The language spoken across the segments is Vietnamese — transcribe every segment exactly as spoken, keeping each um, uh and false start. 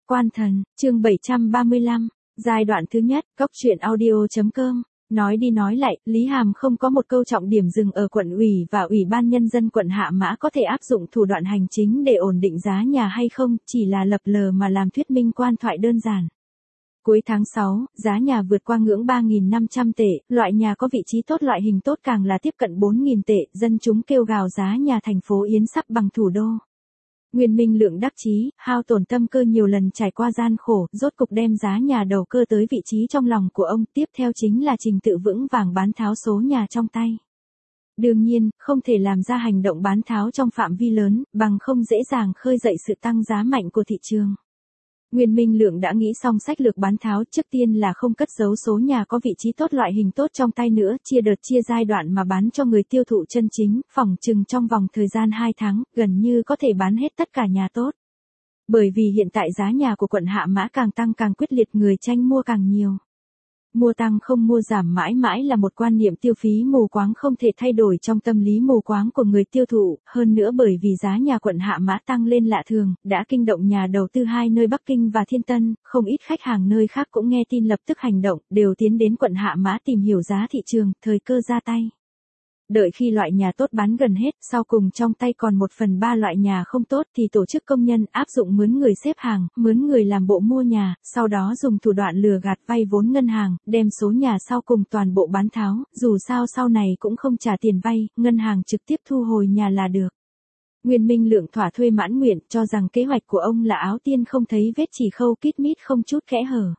Quan thần, chương bảy trăm ba mươi lăm, giai đoạn thứ nhất, góc truyện audio.com. Nói đi nói lại, Lý Hàm không có một câu trọng điểm dừng ở quận ủy và ủy ban nhân dân quận Hạ Mã có thể áp dụng thủ đoạn hành chính để ổn định giá nhà hay không, chỉ là lập lờ mà làm thuyết minh quan thoại đơn giản. Cuối tháng sáu, giá nhà vượt qua ngưỡng ba nghìn năm trăm tệ, loại nhà có vị trí tốt loại hình tốt càng là tiếp cận bốn nghìn tệ, dân chúng kêu gào giá nhà thành phố Yến sắp bằng thủ đô. Nguyên Minh Lượng đắc chí, hao tổn tâm cơ nhiều lần trải qua gian khổ, rốt cục đem giá nhà đầu cơ tới vị trí trong lòng của ông, tiếp theo chính là trình tự vững vàng bán tháo số nhà trong tay. Đương nhiên, không thể làm ra hành động bán tháo trong phạm vi lớn, bằng không dễ dàng khơi dậy sự tăng giá mạnh của thị trường. Nguyên Minh Lượng đã nghĩ xong sách lược bán tháo, trước tiên là không cất giấu số nhà có vị trí tốt loại hình tốt trong tay nữa, chia đợt chia giai đoạn mà bán cho người tiêu thụ chân chính, phỏng chừng trong vòng thời gian hai tháng, gần như có thể bán hết tất cả nhà tốt. Bởi vì hiện tại giá nhà của quận Hạ Mã càng tăng càng quyết liệt, người tranh mua càng nhiều. Mua tăng không mua giảm mãi mãi là một quan niệm tiêu phí mù quáng không thể thay đổi trong tâm lý mù quáng của người tiêu thụ, hơn nữa bởi vì giá nhà quận Hạ Mã tăng lên lạ thường, đã kinh động nhà đầu tư hai nơi Bắc Kinh và Thiên Tân, không ít khách hàng nơi khác cũng nghe tin lập tức hành động, đều tiến đến quận Hạ Mã tìm hiểu giá thị trường, thời cơ ra tay. Đợi khi loại nhà tốt bán gần hết, sau cùng trong tay còn một phần ba loại nhà không tốt thì tổ chức công nhân áp dụng mướn người xếp hàng, mướn người làm bộ mua nhà, sau đó dùng thủ đoạn lừa gạt vay vốn ngân hàng, đem số nhà sau cùng toàn bộ bán tháo, dù sao sau này cũng không trả tiền vay, ngân hàng trực tiếp thu hồi nhà là được. Nguyên Minh Lượng thỏa thuê mãn nguyện, cho rằng kế hoạch của ông là áo tiên không thấy vết chỉ khâu kít mít không chút kẽ hở.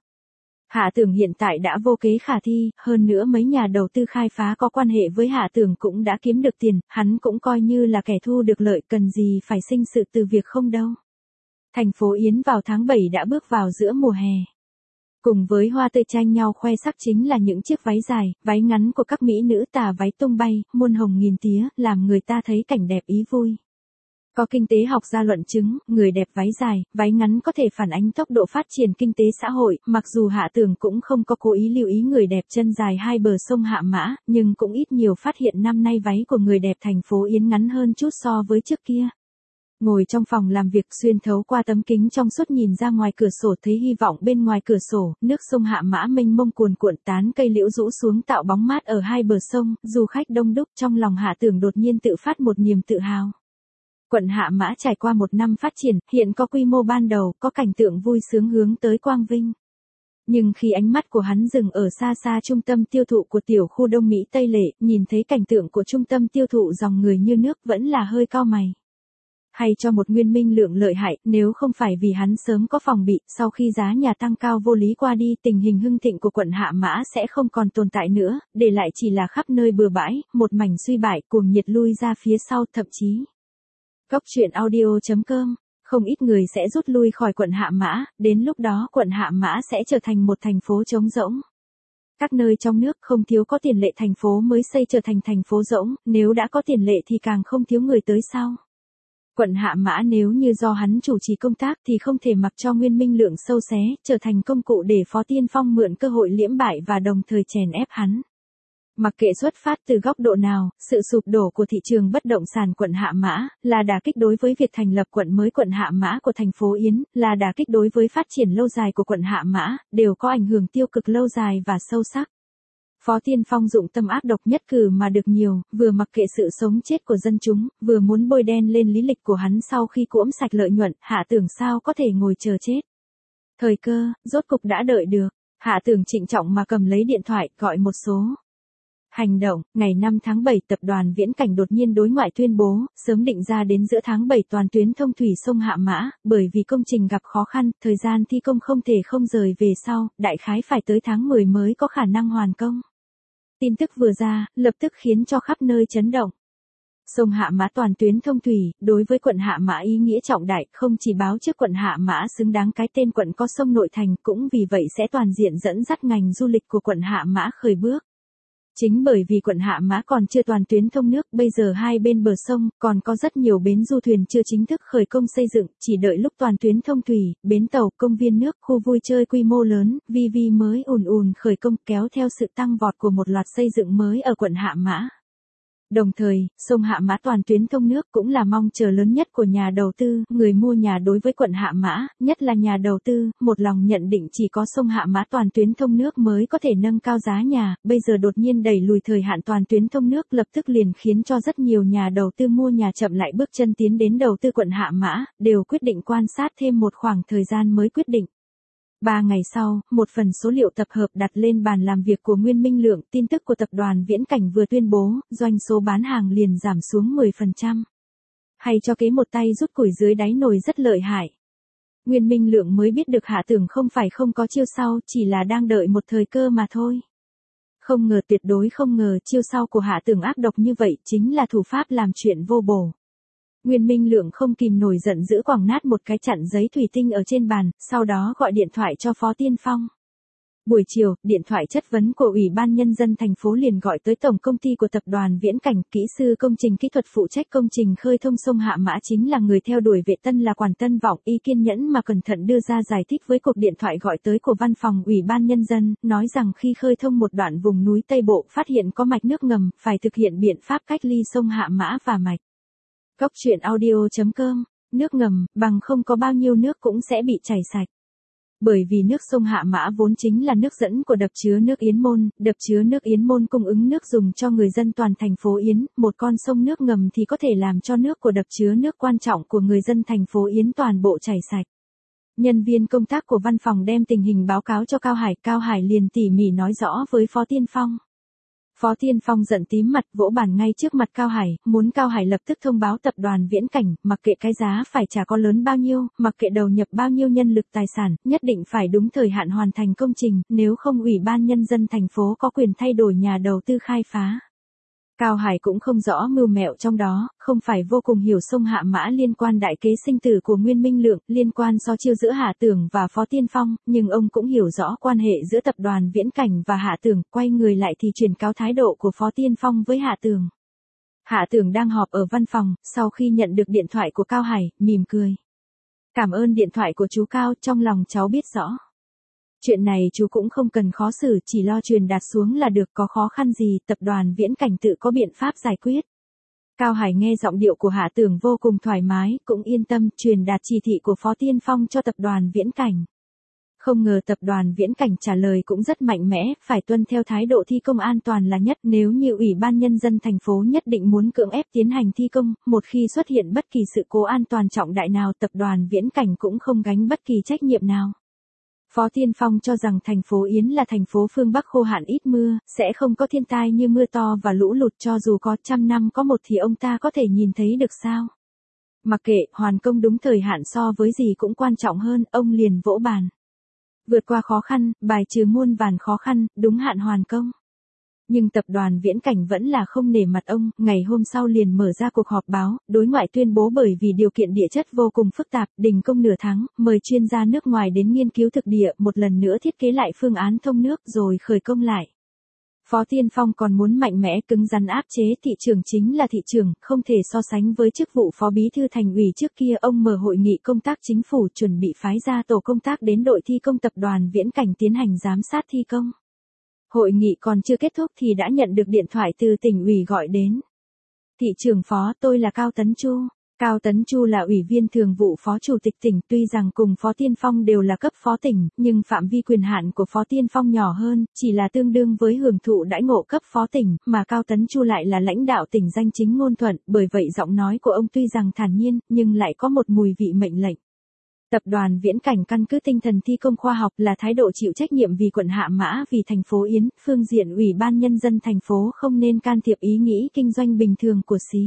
Hạ Tưởng hiện tại đã vô kế khả thi, hơn nữa mấy nhà đầu tư khai phá có quan hệ với Hạ Tưởng cũng đã kiếm được tiền, hắn cũng coi như là kẻ thu được lợi, cần gì phải sinh sự từ việc không đâu. Thành phố Yến vào tháng bảy đã bước vào giữa mùa hè. Cùng với hoa tươi tranh nhau khoe sắc chính là những chiếc váy dài, váy ngắn của các mỹ nữ tà váy tung bay, muôn hồng nghìn tía, làm người ta thấy cảnh đẹp ý vui. Có kinh tế học ra luận chứng, người đẹp váy dài, váy ngắn có thể phản ánh tốc độ phát triển kinh tế xã hội, mặc dù Hạ Tưởng cũng không có cố ý lưu ý người đẹp chân dài hai bờ sông Hạ Mã, nhưng cũng ít nhiều phát hiện năm nay váy của người đẹp thành phố Yến ngắn hơn chút so với trước kia. Ngồi trong phòng làm việc xuyên thấu qua tấm kính trong suốt nhìn ra ngoài cửa sổ thấy hy vọng bên ngoài cửa sổ, nước sông Hạ Mã mênh mông cuồn cuộn, tán cây liễu rũ xuống tạo bóng mát ở hai bờ sông, du khách đông đúc, trong lòng Hạ Tưởng đột nhiên tự phát một niềm tự hào. Quận Hạ Mã trải qua một năm phát triển, hiện có quy mô ban đầu, có cảnh tượng vui sướng hướng tới quang vinh. Nhưng khi ánh mắt của hắn dừng ở xa xa trung tâm tiêu thụ của tiểu khu Đông Mỹ Tây Lệ, nhìn thấy cảnh tượng của trung tâm tiêu thụ dòng người như nước vẫn là hơi cau mày. Hay cho một Nguyên Minh Lượng lợi hại, nếu không phải vì hắn sớm có phòng bị, sau khi giá nhà tăng cao vô lý qua đi, tình hình hưng thịnh của quận Hạ Mã sẽ không còn tồn tại nữa, để lại chỉ là khắp nơi bừa bãi, một mảnh suy bại, cuồng nhiệt lui ra phía sau, thậm chí. Góc truyện audio.com, không ít người sẽ rút lui khỏi quận Hạ Mã, đến lúc đó quận Hạ Mã sẽ trở thành một thành phố trống rỗng. Các nơi trong nước không thiếu có tiền lệ thành phố mới xây trở thành thành phố rỗng, nếu đã có tiền lệ thì càng không thiếu người tới sau. Quận Hạ Mã nếu như do hắn chủ trì công tác thì không thể mặc cho Nguyên Minh Lượng sâu xé, trở thành công cụ để Phó Tiên Phong mượn cơ hội liễm bại và đồng thời chèn ép hắn. Mặc kệ xuất phát từ góc độ nào, sự sụp đổ của thị trường bất động sản quận Hạ Mã là đả kích đối với việc thành lập quận mới quận Hạ Mã của thành phố Yến, là đả kích đối với phát triển lâu dài của quận Hạ Mã, đều có ảnh hưởng tiêu cực lâu dài và sâu sắc. Phó Tiên Phong dụng tâm ác độc nhất cử mà được nhiều, vừa mặc kệ sự sống chết của dân chúng, vừa muốn bôi đen lên lý lịch của hắn sau khi cuỗm sạch lợi nhuận, Hạ Tưởng sao có thể ngồi chờ chết. Thời cơ, rốt cục đã đợi được, Hạ Tưởng trịnh trọng mà cầm lấy điện thoại, gọi một số. Hành động, ngày năm tháng bảy tập đoàn Viễn Cảnh đột nhiên đối ngoại tuyên bố, sớm định ra đến giữa tháng bảy toàn tuyến thông thủy sông Hạ Mã, bởi vì công trình gặp khó khăn, thời gian thi công không thể không rời về sau, đại khái phải tới tháng mười mới có khả năng hoàn công. Tin tức vừa ra, lập tức khiến cho khắp nơi chấn động. Sông Hạ Mã toàn tuyến thông thủy, đối với quận Hạ Mã ý nghĩa trọng đại, không chỉ báo trước quận Hạ Mã xứng đáng cái tên quận có sông nội thành, cũng vì vậy sẽ toàn diện dẫn dắt ngành du lịch của quận Hạ Mã khởi bước. Chính bởi vì quận Hạ Mã còn chưa toàn tuyến thông nước, bây giờ hai bên bờ sông, còn có rất nhiều bến du thuyền chưa chính thức khởi công xây dựng, chỉ đợi lúc toàn tuyến thông thủy, bến tàu, công viên nước, khu vui chơi quy mô lớn, vi vi mới ùn ùn khởi công kéo theo sự tăng vọt của một loạt xây dựng mới ở quận Hạ Mã. Đồng thời, sông Hạ Mã toàn tuyến thông nước cũng là mong chờ lớn nhất của nhà đầu tư, người mua nhà đối với quận Hạ Mã, nhất là nhà đầu tư, một lòng nhận định chỉ có sông Hạ Mã toàn tuyến thông nước mới có thể nâng cao giá nhà, bây giờ đột nhiên đẩy lùi thời hạn toàn tuyến thông nước lập tức liền khiến cho rất nhiều nhà đầu tư mua nhà chậm lại bước chân tiến đến đầu tư quận Hạ Mã, đều quyết định quan sát thêm một khoảng thời gian mới quyết định. Ba ngày sau, một phần số liệu tập hợp đặt lên bàn làm việc của Nguyên Minh Lượng, tin tức của tập đoàn Viễn Cảnh vừa tuyên bố, doanh số bán hàng liền giảm xuống mười phần trăm. Hay cho kế một tay rút củi dưới đáy nồi rất lợi hại. Nguyên Minh Lượng mới biết được Hạ Tưởng không phải không có chiêu sau, chỉ là đang đợi một thời cơ mà thôi. Không ngờ, tuyệt đối không ngờ chiêu sau của Hạ Tưởng ác độc như vậy, chính là thủ pháp làm chuyện vô bổ. Nguyên Minh Lượng không kìm nổi giận dữ quẳng nát một cái chặn giấy thủy tinh ở trên bàn, sau đó gọi điện thoại cho Phó Tiên Phong. Buổi chiều, điện thoại chất vấn của Ủy ban Nhân dân thành phố liền gọi tới Tổng công ty của tập đoàn Viễn Cảnh, kỹ sư công trình kỹ thuật phụ trách công trình khơi thông sông Hạ Mã chính là người theo đuổi vệ tân là Quản Tân Vọng, y kiên nhẫn mà cẩn thận đưa ra giải thích với cuộc điện thoại gọi tới của văn phòng Ủy ban Nhân dân, nói rằng khi khơi thông một đoạn vùng núi Tây Bộ phát hiện có mạch nước ngầm, phải thực hiện biện pháp cách ly sông Hạ Mã và mạch. Góc truyện audio chấm com, nước ngầm, bằng không có bao nhiêu nước cũng sẽ bị chảy sạch. Bởi vì nước sông Hạ Mã vốn chính là nước dẫn của đập chứa nước Yến Môn, đập chứa nước Yến Môn cung ứng nước dùng cho người dân toàn thành phố Yến, một con sông nước ngầm thì có thể làm cho nước của đập chứa nước quan trọng của người dân thành phố Yến toàn bộ chảy sạch. Nhân viên công tác của văn phòng đem tình hình báo cáo cho Cao Hải, Cao Hải liền tỉ mỉ nói rõ với Phó Tiên Phong. Phó Tiên Phong giận tím mặt, vỗ bàn ngay trước mặt Cao Hải, muốn Cao Hải lập tức thông báo tập đoàn Viễn Cảnh, mặc kệ cái giá phải trả có lớn bao nhiêu, mặc kệ đầu nhập bao nhiêu nhân lực tài sản, nhất định phải đúng thời hạn hoàn thành công trình, nếu không Ủy ban Nhân dân thành phố có quyền thay đổi nhà đầu tư khai phá. Cao Hải cũng không rõ mưu mẹo trong đó, không phải vô cùng hiểu sông Hạ Mã liên quan đại kế sinh tử của Nguyên Minh Lượng, liên quan so chiêu giữa Hạ Tưởng và Phó Tiên Phong, nhưng ông cũng hiểu rõ quan hệ giữa tập đoàn Viễn Cảnh và Hạ Tưởng, quay người lại thì truyền cáo thái độ của Phó Tiên Phong với Hạ Tưởng. Hạ Tưởng đang họp ở văn phòng, sau khi nhận được điện thoại của Cao Hải, mỉm cười. Cảm ơn điện thoại của chú Cao, trong lòng cháu biết rõ. Chuyện này chú cũng không cần khó xử, chỉ lo truyền đạt xuống là được, có khó khăn gì, tập đoàn Viễn Cảnh tự có biện pháp giải quyết. Cao Hải nghe giọng điệu của Hạ Tưởng vô cùng thoải mái, cũng yên tâm, truyền đạt chỉ thị của Phó Tiên Phong cho tập đoàn Viễn Cảnh. Không ngờ tập đoàn Viễn Cảnh trả lời cũng rất mạnh mẽ, phải tuân theo thái độ thi công an toàn là nhất, nếu như Ủy ban Nhân dân thành phố nhất định muốn cưỡng ép tiến hành thi công, một khi xuất hiện bất kỳ sự cố an toàn trọng đại nào, tập đoàn Viễn Cảnh cũng không gánh bất kỳ trách nhiệm nào. Phó Tiên Phong cho rằng thành phố Yến là thành phố phương Bắc khô hạn ít mưa, sẽ không có thiên tai như mưa to và lũ lụt, cho dù có trăm năm có một thì ông ta có thể nhìn thấy được sao. Mặc kệ, hoàn công đúng thời hạn so với gì cũng quan trọng hơn, ông liền vỗ bàn. Vượt qua khó khăn, bài trừ muôn vàn khó khăn, đúng hạn hoàn công. Nhưng tập đoàn Viễn Cảnh vẫn là không nể mặt ông, ngày hôm sau liền mở ra cuộc họp báo, đối ngoại tuyên bố bởi vì điều kiện địa chất vô cùng phức tạp, đình công nửa tháng, mời chuyên gia nước ngoài đến nghiên cứu thực địa, một lần nữa thiết kế lại phương án thông nước rồi khởi công lại. Phó Tiên Phong còn muốn mạnh mẽ cứng rắn áp chế, thị trường chính là thị trường, không thể so sánh với chức vụ phó bí thư thành ủy trước kia. Ông mở hội nghị công tác chính phủ, chuẩn bị phái ra tổ công tác đến đội thi công tập đoàn Viễn Cảnh tiến hành giám sát thi công. Hội nghị còn chưa kết thúc thì đã nhận được điện thoại từ tỉnh ủy gọi đến. Thị trưởng Phó, tôi là Cao Tấn Chu. Cao Tấn Chu là ủy viên thường vụ phó chủ tịch tỉnh, tuy rằng cùng Phó Tiên Phong đều là cấp phó tỉnh, nhưng phạm vi quyền hạn của Phó Tiên Phong nhỏ hơn, chỉ là tương đương với hưởng thụ đãi ngộ cấp phó tỉnh, mà Cao Tấn Chu lại là lãnh đạo tỉnh danh chính ngôn thuận, bởi vậy giọng nói của ông tuy rằng thản nhiên, nhưng lại có một mùi vị mệnh lệnh. Tập đoàn Viễn Cảnh căn cứ tinh thần thi công khoa học là thái độ chịu trách nhiệm vì quận Hạ Mã, vì thành phố Yến, phương diện Ủy ban Nhân dân thành phố không nên can thiệp ý nghĩ kinh doanh bình thường của xí.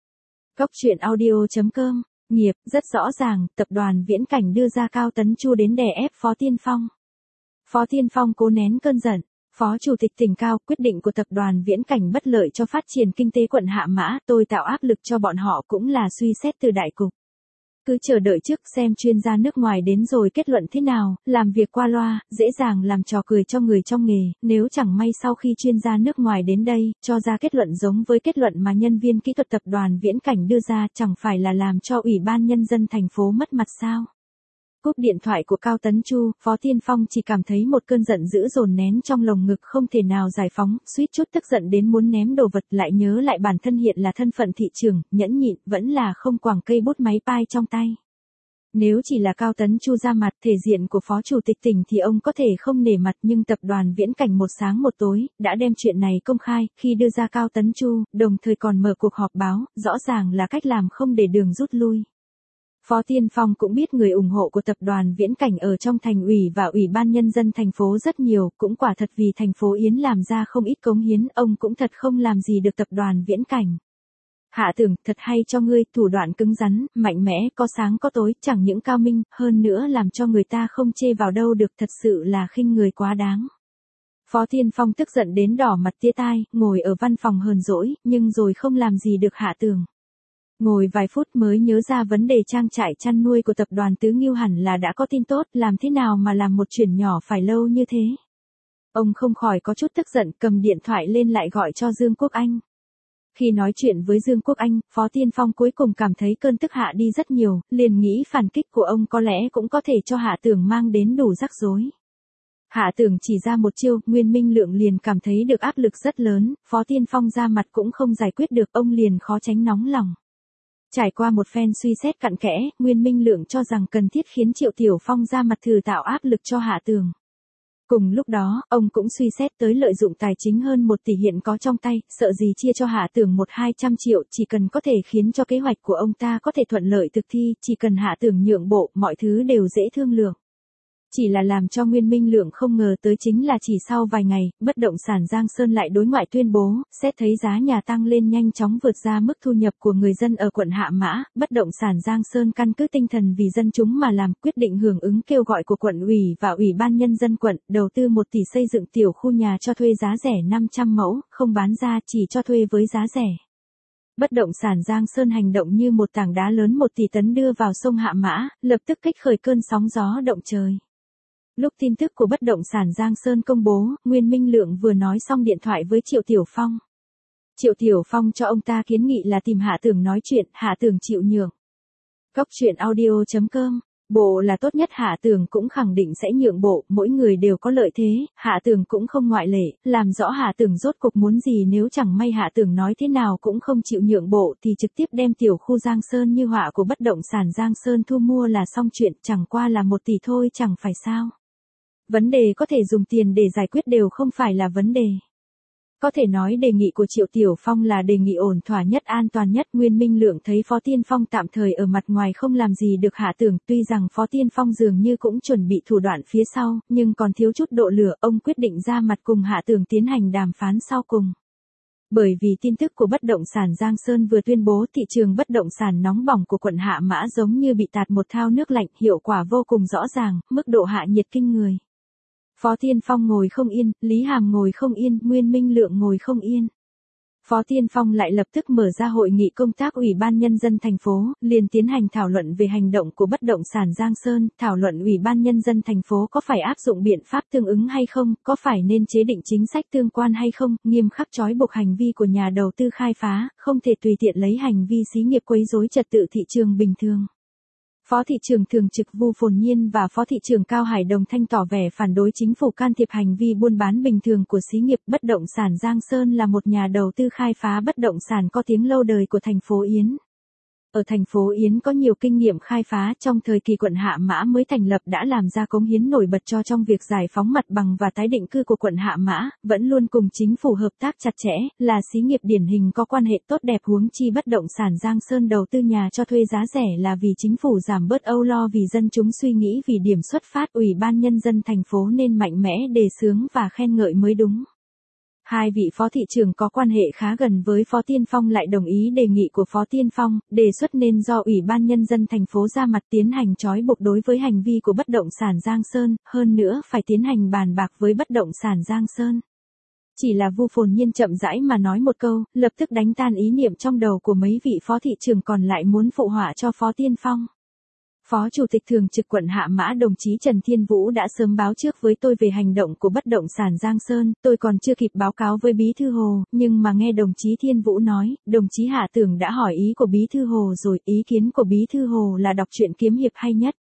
Góc truyện audio chấm com, nghiệp, rất rõ ràng, tập đoàn Viễn Cảnh đưa ra Cao Tấn Chu đến đè ép Phó Tiên Phong. Phó Tiên Phong cố nén cơn giận. Phó Chủ tịch tỉnh Cao, quyết định của tập đoàn Viễn Cảnh bất lợi cho phát triển kinh tế quận Hạ Mã, tôi tạo áp lực cho bọn họ cũng là suy xét từ đại cục. Cứ chờ đợi trước xem chuyên gia nước ngoài đến rồi kết luận thế nào, làm việc qua loa, dễ dàng làm trò cười cho người trong nghề, nếu chẳng may sau khi chuyên gia nước ngoài đến đây, cho ra kết luận giống với kết luận mà nhân viên kỹ thuật tập đoàn Viễn Cảnh đưa ra, chẳng phải là làm cho Ủy ban Nhân dân thành phố mất mặt sao. Cúp điện thoại của Cao Tấn Chu, Phó Tiên Phong chỉ cảm thấy một cơn giận dữ dồn nén trong lồng ngực không thể nào giải phóng, suýt chút tức giận đến muốn ném đồ vật, lại nhớ lại bản thân hiện là thân phận thị trưởng, nhẫn nhịn, vẫn là không quàng cây bút máy pai trong tay. Nếu chỉ là Cao Tấn Chu ra mặt, thể diện của Phó Chủ tịch tỉnh thì ông có thể không nể mặt, nhưng tập đoàn Viễn Cảnh một sáng một tối, đã đem chuyện này công khai, khi đưa ra Cao Tấn Chu, đồng thời còn mở cuộc họp báo, rõ ràng là cách làm không để đường rút lui. Phó Tiên Phong cũng biết người ủng hộ của tập đoàn Viễn Cảnh ở trong thành ủy và ủy ban nhân dân thành phố rất nhiều, cũng quả thật vì thành phố Yến làm ra không ít cống hiến, ông cũng thật không làm gì được tập đoàn Viễn Cảnh. Hạ Tưởng, thật hay cho ngươi, thủ đoạn cứng rắn, mạnh mẽ, có sáng có tối, chẳng những cao minh, hơn nữa làm cho người ta không chê vào đâu được, thật sự là khinh người quá đáng. Phó Tiên Phong tức giận đến đỏ mặt tía tai, ngồi ở văn phòng hờn dỗi, nhưng rồi không làm gì được Hạ Tưởng. Ngồi vài phút mới nhớ ra vấn đề trang trại chăn nuôi của tập đoàn Tứ Ngưu hẳn là đã có tin tốt, làm thế nào mà làm một chuyện nhỏ phải lâu như thế. Ông không khỏi có chút tức giận, cầm điện thoại lên lại gọi cho Dương Quốc Anh. Khi nói chuyện với Dương Quốc Anh, Phó Tiên Phong cuối cùng cảm thấy cơn tức hạ đi rất nhiều, liền nghĩ phản kích của ông có lẽ cũng có thể cho Hạ Tưởng mang đến đủ rắc rối. Hạ Tưởng chỉ ra một chiêu, Nguyên Minh Lượng liền cảm thấy được áp lực rất lớn, Phó Tiên Phong ra mặt cũng không giải quyết được, ông liền khó tránh nóng lòng. Trải qua một phen suy xét cặn kẽ, Nguyên Minh Lượng cho rằng cần thiết khiến Triệu Tiểu Phong ra mặt thử tạo áp lực cho Hạ Tưởng. Cùng lúc đó, ông cũng suy xét tới lợi dụng tài chính hơn một tỷ hiện có trong tay, sợ gì chia cho Hạ Tưởng một hai trăm triệu, chỉ cần có thể khiến cho kế hoạch của ông ta có thể thuận lợi thực thi, chỉ cần Hạ Tưởng nhượng bộ, mọi thứ đều dễ thương lượng. Chỉ là làm cho Nguyên Minh Lượng không ngờ tới chính là chỉ sau vài ngày, bất động sản Giang Sơn lại đối ngoại tuyên bố, xét thấy giá nhà tăng lên nhanh chóng vượt ra mức thu nhập của người dân ở quận Hạ Mã, bất động sản Giang Sơn căn cứ tinh thần vì dân chúng mà làm, quyết định hưởng ứng kêu gọi của quận ủy và ủy ban nhân dân quận, đầu tư một tỷ xây dựng tiểu khu nhà cho thuê giá rẻ năm trăm mẫu, không bán ra, chỉ cho thuê với giá rẻ. Bất động sản Giang Sơn hành động như một tảng đá lớn một tỷ tấn đưa vào sông Hạ Mã, lập tức kích khởi cơn sóng gió động trời. Lúc tin tức của bất động sản Giang Sơn công bố, Nguyên Minh Lượng vừa nói xong điện thoại với Triệu Tiểu Phong. Triệu Tiểu Phong cho ông ta kiến nghị là tìm Hạ Tưởng nói chuyện, Hạ Tưởng chịu nhượng. Cốc truyện audio chấm com, bộ là tốt nhất, Hạ Tưởng cũng khẳng định sẽ nhượng bộ, mỗi người đều có lợi thế, Hạ Tưởng cũng không ngoại lệ, làm rõ Hạ Tưởng rốt cuộc muốn gì, nếu chẳng may Hạ Tưởng nói thế nào cũng không chịu nhượng bộ thì trực tiếp đem tiểu khu Giang Sơn như họa của bất động sản Giang Sơn thu mua là xong chuyện, chẳng qua là một tỷ thôi chẳng phải sao. Vấn đề có thể dùng tiền để giải quyết đều không phải là vấn đề. Có thể nói đề nghị của Triệu Tiểu Phong là đề nghị ổn thỏa nhất, an toàn nhất. Nguyên Minh Lượng thấy Phó Tiên Phong tạm thời ở mặt ngoài không làm gì được Hạ Tưởng, tuy rằng Phó Tiên Phong dường như cũng chuẩn bị thủ đoạn phía sau, nhưng còn thiếu chút độ lửa, ông quyết định ra mặt cùng Hạ Tưởng tiến hành đàm phán sau cùng. Bởi vì tin tức của bất động sản Giang Sơn vừa tuyên bố, thị trường bất động sản nóng bỏng của quận Hạ Mã giống như bị tạt một thao nước lạnh, hiệu quả vô cùng rõ ràng, mức độ hạ nhiệt kinh người. Phó Tiên Phong ngồi không yên, Lý Hàm ngồi không yên, Nguyên Minh Lượng ngồi không yên. Phó Tiên Phong lại lập tức mở ra hội nghị công tác ủy ban nhân dân thành phố, liền tiến hành thảo luận về hành động của bất động sản Giang Sơn, thảo luận ủy ban nhân dân thành phố có phải áp dụng biện pháp tương ứng hay không, có phải nên chế định chính sách tương quan hay không, nghiêm khắc trói buộc hành vi của nhà đầu tư khai phá, không thể tùy tiện lấy hành vi xí nghiệp quấy rối trật tự thị trường bình thường. Phó thị trưởng thường trực Vu Phồn Nhiên và Phó thị trưởng Cao Hải Đồng Thanh tỏ vẻ phản đối chính phủ can thiệp hành vi buôn bán bình thường của xí nghiệp. Bất động sản Giang Sơn là một nhà đầu tư khai phá bất động sản có tiếng lâu đời của thành phố Yến. Ở thành phố Yến có nhiều kinh nghiệm khai phá, trong thời kỳ quận Hạ Mã mới thành lập đã làm ra cống hiến nổi bật cho trong việc giải phóng mặt bằng và tái định cư của quận Hạ Mã, vẫn luôn cùng chính phủ hợp tác chặt chẽ, là xí nghiệp điển hình có quan hệ tốt đẹp, huống chi bất động sản Giang Sơn đầu tư nhà cho thuê giá rẻ là vì chính phủ giảm bớt âu lo vì dân chúng suy nghĩ, vì điểm xuất phát ủy ban nhân dân thành phố nên mạnh mẽ đề xướng và khen ngợi mới đúng. Hai vị phó thị trưởng có quan hệ khá gần với Phó Tiên Phong lại đồng ý đề nghị của Phó Tiên Phong, đề xuất nên do Ủy ban Nhân dân thành phố ra mặt tiến hành trói buộc đối với hành vi của bất động sản Giang Sơn, hơn nữa phải tiến hành bàn bạc với bất động sản Giang Sơn. Chỉ là Vu Phồn Nhiên chậm rãi mà nói một câu, lập tức đánh tan ý niệm trong đầu của mấy vị phó thị trưởng còn lại muốn phụ họa cho Phó Tiên Phong. Phó Chủ tịch Thường trực quận Hạ Mã đồng chí Trần Thiên Vũ đã sớm báo trước với tôi về hành động của bất động sản Giang Sơn, tôi còn chưa kịp báo cáo với Bí Thư Hồ, nhưng mà nghe đồng chí Thiên Vũ nói, đồng chí Hạ Tưởng đã hỏi ý của Bí Thư Hồ rồi, ý kiến của Bí Thư Hồ là đọc truyện kiếm hiệp hay nhất.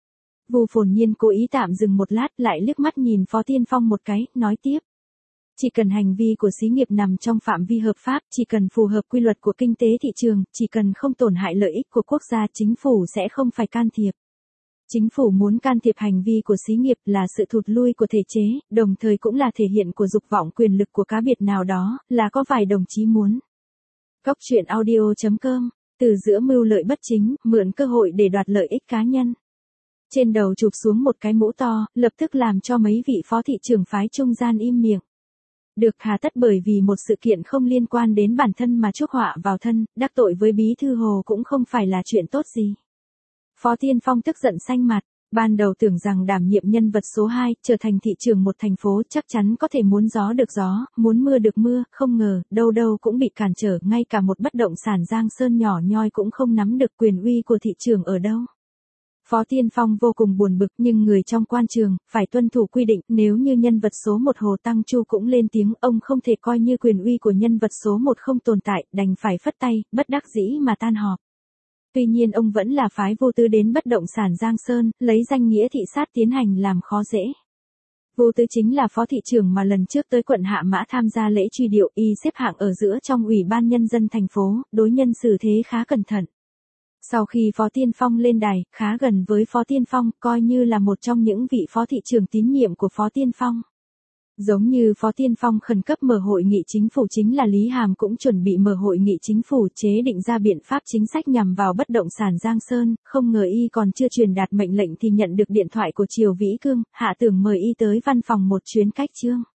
Vu Phồn Nhiên cố ý tạm dừng một lát, lại liếc mắt nhìn Phó Tiên Phong một cái, nói tiếp. Chỉ cần hành vi của xí nghiệp nằm trong phạm vi hợp pháp, chỉ cần phù hợp quy luật của kinh tế thị trường, chỉ cần không tổn hại lợi ích của quốc gia, chính phủ sẽ không phải can thiệp. Chính phủ muốn can thiệp hành vi của xí nghiệp là sự thụt lui của thể chế, đồng thời cũng là thể hiện của dục vọng quyền lực của cá biệt nào đó, là có vài đồng chí muốn. Cốc truyện audio chấm com, từ giữa mưu lợi bất chính, mượn cơ hội để đoạt lợi ích cá nhân. Trên đầu chụp xuống một cái mũ to, lập tức làm cho mấy vị phó thị trưởng phái trung gian im miệng. Được hà tất bởi vì một sự kiện không liên quan đến bản thân mà chuốc họa vào thân, đắc tội với bí thư Hồ cũng không phải là chuyện tốt gì. Phó Tiên Phong tức giận xanh mặt, ban đầu tưởng rằng đảm nhiệm nhân vật số hai, trở thành thị trưởng một thành phố chắc chắn có thể muốn gió được gió, muốn mưa được mưa, không ngờ, đâu đâu cũng bị cản trở, ngay cả một bất động sản Giang Sơn nhỏ nhoi cũng không nắm được quyền uy của thị trường ở đâu. Phó Tiên Phong vô cùng buồn bực, nhưng người trong quan trường, phải tuân thủ quy định, nếu như nhân vật số một Hồ Tăng Chu cũng lên tiếng, ông không thể coi như quyền uy của nhân vật số một không tồn tại, đành phải phất tay, bất đắc dĩ mà tan họp. Tuy nhiên ông vẫn là phái Vô Tư đến bất động sản Giang Sơn, lấy danh nghĩa thị sát tiến hành làm khó dễ. Vô Tư chính là phó thị trưởng mà lần trước tới quận Hạ Mã tham gia lễ truy điệu, y xếp hạng ở giữa trong ủy ban nhân dân thành phố, đối nhân xử thế khá cẩn thận. Sau khi Phó Tiên Phong lên đài, khá gần với Phó Tiên Phong, coi như là một trong những vị phó thị trưởng tín nhiệm của Phó Tiên Phong. Giống như Phó Tiên Phong khẩn cấp mở hội nghị chính phủ, chính là Lý Hàm cũng chuẩn bị mở hội nghị chính phủ chế định ra biện pháp chính sách nhằm vào bất động sản Giang Sơn, không ngờ y còn chưa truyền đạt mệnh lệnh thì nhận được điện thoại của Triều Vĩ Cương, hạ tưởng mời y tới văn phòng một chuyến cách chương.